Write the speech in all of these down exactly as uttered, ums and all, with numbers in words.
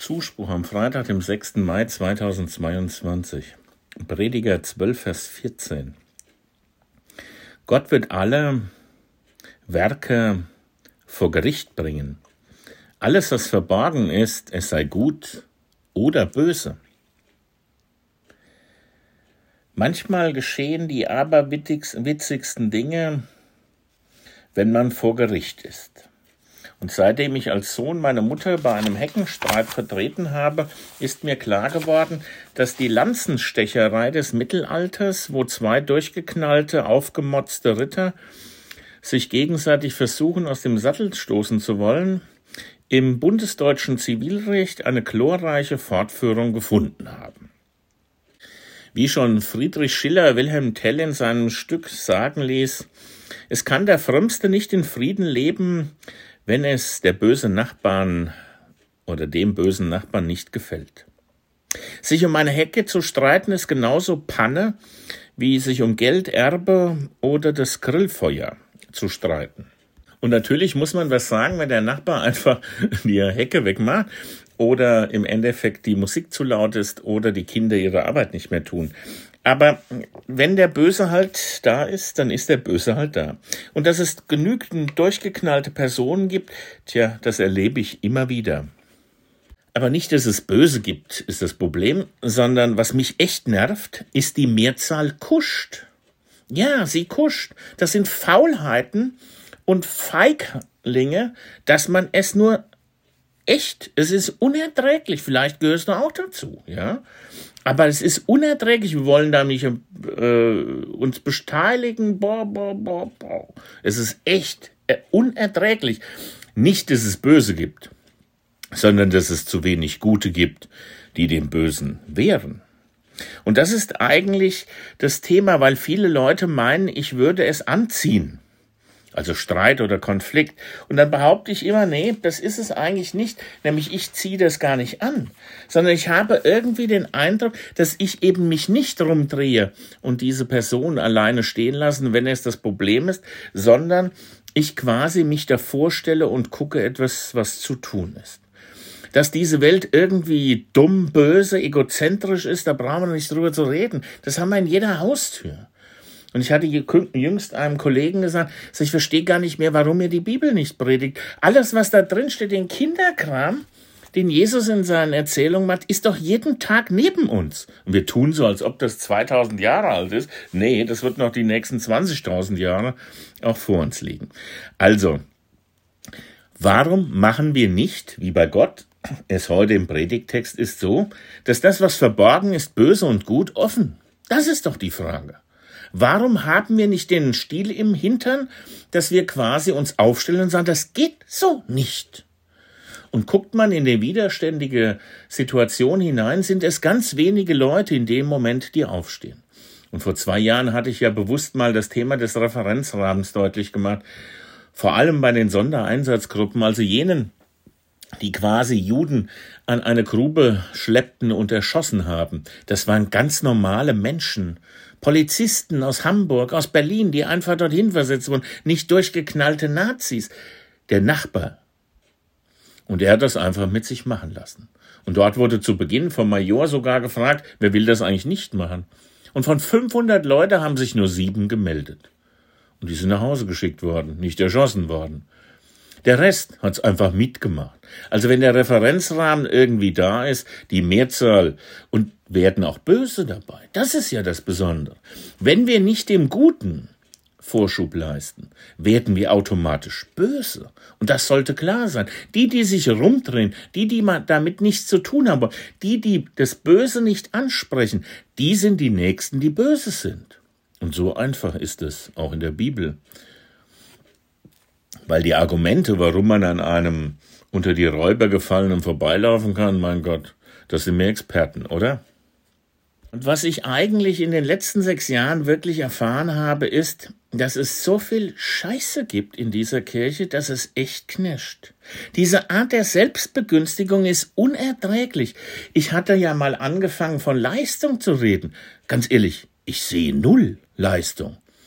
Zuspruch am Freitag, dem sechsten Mai zweitausendzweiundzwanzig. Prediger zwölf, Vers vierzehn. Gott wird alle Werke vor Gericht bringen. Alles, was verborgen ist, es sei gut oder böse. Manchmal geschehen die aberwitzigsten Dinge, wenn man vor Gericht ist. Und seitdem ich als Sohn meine Mutter bei einem Heckenstreit vertreten habe, ist mir klar geworden, dass die Lanzenstecherei des Mittelalters, wo zwei durchgeknallte, aufgemotzte Ritter sich gegenseitig versuchen, aus dem Sattel stoßen zu wollen, im bundesdeutschen Zivilrecht eine glorreiche Fortführung gefunden haben. Wie schon Friedrich Schiller Wilhelm Tell in seinem Stück sagen ließ, es kann der Frömmste nicht in Frieden leben, wenn es der böse Nachbarn oder dem bösen Nachbarn nicht gefällt. Sich um eine Hecke zu streiten ist genauso Panne, wie sich um Geld, Erbe oder das Grillfeuer zu streiten. Und natürlich muss man was sagen, wenn der Nachbar einfach die Hecke wegmacht oder im Endeffekt die Musik zu laut ist oder die Kinder ihre Arbeit nicht mehr tun. Aber wenn der Böse halt da ist, dann ist der Böse halt da. Und dass es genügend durchgeknallte Personen gibt, tja, das erlebe ich immer wieder. Aber nicht, dass es Böse gibt, ist das Problem, sondern was mich echt nervt, ist die Mehrzahl kuscht. Ja, sie kuscht. Das sind Faulheiten und Feiglinge, dass man es nur echt, es ist unerträglich, vielleicht gehörst du auch dazu, ja. Aber es ist unerträglich, wir wollen da nicht äh, uns beteiligen, boah, boah, boah, boah. Es ist echt äh, unerträglich. Nicht, dass es Böse gibt, sondern dass es zu wenig Gute gibt, die dem Bösen wehren. Und das ist eigentlich das Thema, weil viele Leute meinen, ich würde es anziehen. Also Streit oder Konflikt. Und dann behaupte ich immer, nee, das ist es eigentlich nicht. Nämlich ich ziehe das gar nicht an. Sondern ich habe irgendwie den Eindruck, dass ich eben mich nicht rumdrehe und diese Person alleine stehen lassen, wenn es das Problem ist, sondern ich quasi mich davor stelle und gucke etwas, was zu tun ist. Dass diese Welt irgendwie dumm, böse, egozentrisch ist, da brauchen wir nicht drüber zu reden. Das haben wir in jeder Haustür. Und ich hatte jüngst einem Kollegen gesagt, ich verstehe gar nicht mehr, warum ihr die Bibel nicht predigt. Alles, was da drin steht, den Kinderkram, den Jesus in seinen Erzählungen macht, ist doch jeden Tag neben uns. Und wir tun so, als ob das zweitausend Jahre alt ist. Nee, das wird noch die nächsten zwanzigtausend Jahre auch vor uns liegen. Also, warum machen wir nicht, wie bei Gott es heute im Predigttext ist, so, dass das, was verborgen ist, böse und gut, offen? Das ist doch die Frage. Warum haben wir nicht den Stiel im Hintern, dass wir quasi uns aufstellen und sagen, das geht so nicht? Und guckt man in die widerständige Situation hinein, sind es ganz wenige Leute in dem Moment, die aufstehen. Und vor zwei Jahren hatte ich ja bewusst mal das Thema des Referenzrahmens deutlich gemacht, vor allem bei den Sondereinsatzgruppen, also jenen, die quasi Juden an eine Grube schleppten und erschossen haben. Das waren ganz normale Menschen, Polizisten aus Hamburg, aus Berlin, die einfach dorthin versetzt wurden, nicht durchgeknallte Nazis. Der Nachbar. Und er hat das einfach mit sich machen lassen. Und dort wurde zu Beginn vom Major sogar gefragt, wer will das eigentlich nicht machen? Und von fünfhundert Leuten haben sich nur sieben gemeldet. Und die sind nach Hause geschickt worden, nicht erschossen worden. Der Rest hat's einfach mitgemacht. Also wenn der Referenzrahmen irgendwie da ist, die Mehrzahl, und werden auch Böse dabei. Das ist ja das Besondere. Wenn wir nicht dem Guten Vorschub leisten, werden wir automatisch böse. Und das sollte klar sein. Die, die sich rumdrehen, die, die damit nichts zu tun haben, die, die das Böse nicht ansprechen, die sind die Nächsten, die böse sind. Und so einfach ist es auch in der Bibel. Weil die Argumente, warum man an einem unter die Räuber gefallenen vorbeilaufen kann, mein Gott, das sind mehr Experten, oder? Und was ich eigentlich in den letzten sechs Jahren wirklich erfahren habe, ist, dass es so viel Scheiße gibt in dieser Kirche, dass es echt knirscht. Diese Art der Selbstbegünstigung ist unerträglich. Ich hatte ja mal angefangen, von Leistung zu reden. Ganz ehrlich, ich sehe null Leistung.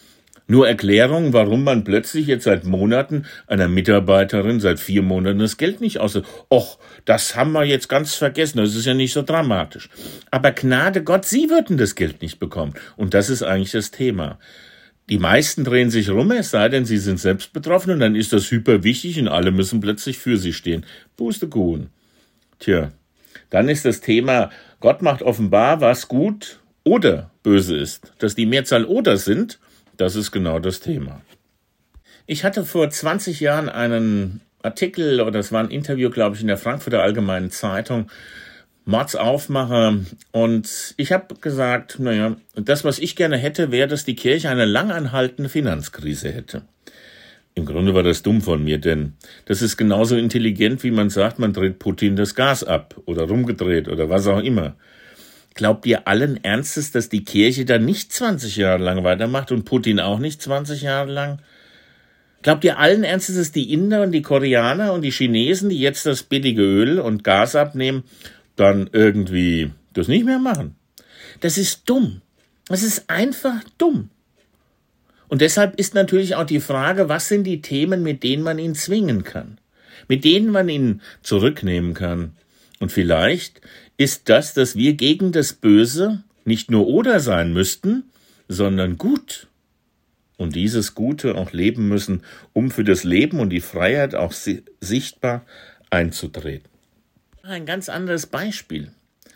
Nur Erklärung, warum man plötzlich jetzt seit Monaten einer Mitarbeiterin seit vier Monaten das Geld nicht auszahlt. Och, das haben wir jetzt ganz vergessen, das ist ja nicht so dramatisch. Aber Gnade Gott, Sie würden das Geld nicht bekommen. Und das ist eigentlich das Thema. Die meisten drehen sich rum, es sei denn, sie sind selbst betroffen und dann ist das hyper wichtig und alle müssen plötzlich für sie stehen. Pustekuchen. Tja, dann ist das Thema, Gott macht offenbar, was gut oder böse ist. Dass die Mehrzahl oder sind, das ist genau das Thema. Ich hatte vor zwanzig Jahren einen Artikel, oder es war ein Interview, glaube ich, in der Frankfurter Allgemeinen Zeitung, Mordsaufmacher, und ich habe gesagt, naja, das, was ich gerne hätte, wäre, dass die Kirche eine langanhaltende Finanzkrise hätte. Im Grunde war das dumm von mir, denn das ist genauso intelligent, wie man sagt, man dreht Putin das Gas ab oder rumgedreht oder was auch immer. Glaubt ihr allen Ernstes, dass die Kirche dann nicht zwanzig Jahre lang weitermacht und Putin auch nicht zwanzig Jahre lang? Glaubt ihr allen Ernstes, dass die Inder und die Koreaner und die Chinesen, die jetzt das billige Öl und Gas abnehmen, dann irgendwie das nicht mehr machen? Das ist dumm. Das ist einfach dumm. Und deshalb ist natürlich auch die Frage, was sind die Themen, mit denen man ihn zwingen kann, mit denen man ihn zurücknehmen kann. Und vielleicht ist das, dass wir gegen das Böse nicht nur oder sein müssten, sondern gut. Und dieses Gute auch leben müssen, um für das Leben und die Freiheit auch si- sichtbar einzutreten. Ein ganz anderes Beispiel.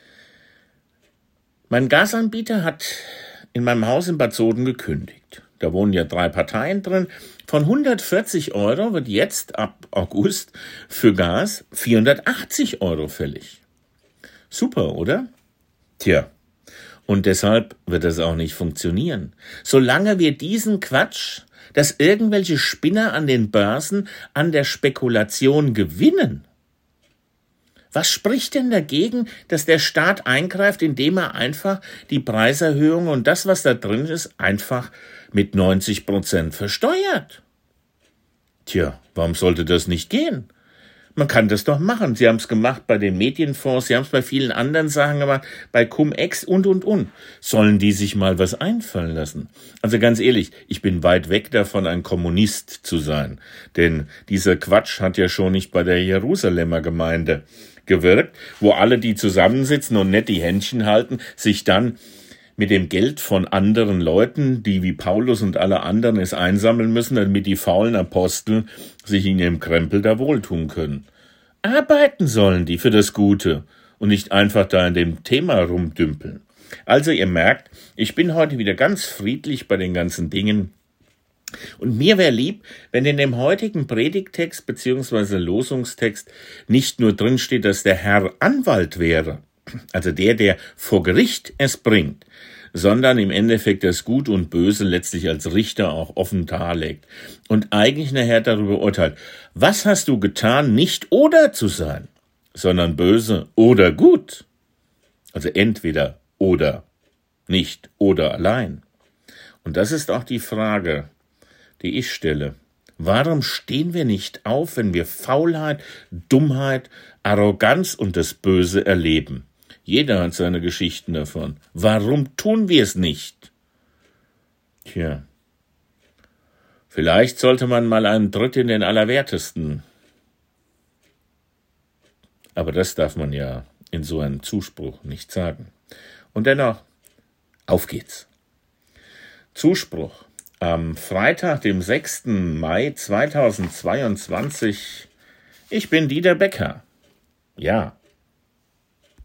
Mein Gasanbieter hat in meinem Haus in Bad Soden gekündigt. Da wohnen ja drei Parteien drin. Von hundertvierzig Euro wird jetzt ab August für Gas vierhundertachtzig Euro fällig. Super, oder? Tja, und deshalb wird es auch nicht funktionieren. Solange wir diesen Quatsch, dass irgendwelche Spinner an den Börsen an der Spekulation gewinnen. Was spricht denn dagegen, dass der Staat eingreift, indem er einfach die Preiserhöhung und das, was da drin ist, einfach mit neunzig Prozent versteuert? Tja, warum sollte das nicht gehen? Man kann das doch machen. Sie haben es gemacht bei den Medienfonds, Sie haben es bei vielen anderen Sachen gemacht, bei Cum-Ex und, und, und. Sollen die sich mal was einfallen lassen? Also ganz ehrlich, ich bin weit weg davon, ein Kommunist zu sein. Denn dieser Quatsch hat ja schon nicht bei der Jerusalemer Gemeinde gewirkt, wo alle, die zusammensitzen und nett die Händchen halten, sich dann mit dem Geld von anderen Leuten, die wie Paulus und alle anderen es einsammeln müssen, damit die faulen Apostel sich in ihrem Krempel da wohltun können. Arbeiten sollen die für das Gute und nicht einfach da in dem Thema rumdümpeln. Also ihr merkt, ich bin heute wieder ganz friedlich bei den ganzen Dingen. Und mir wäre lieb, wenn in dem heutigen Predigttext bzw. Losungstext nicht nur drinsteht, dass der Herr Anwalt wäre, also der, der vor Gericht es bringt, sondern im Endeffekt das Gut und Böse letztlich als Richter auch offen darlegt und eigentlich nachher darüber urteilt, was hast du getan, nicht oder zu sein, sondern böse oder gut, also entweder oder, nicht oder allein. Und das ist auch die Frage, die ich stelle. Warum stehen wir nicht auf, wenn wir Faulheit, Dummheit, Arroganz und das Böse erleben? Jeder hat seine Geschichten davon. Warum tun wir es nicht? Tja, vielleicht sollte man mal einen Tritt in den Allerwertesten. Aber das darf man ja in so einem Zuspruch nicht sagen. Und dennoch, auf geht's. Zuspruch. Am Freitag, dem sechsten Mai zweitausendzweiundzwanzig. Ich bin Dieter Becker. Ja.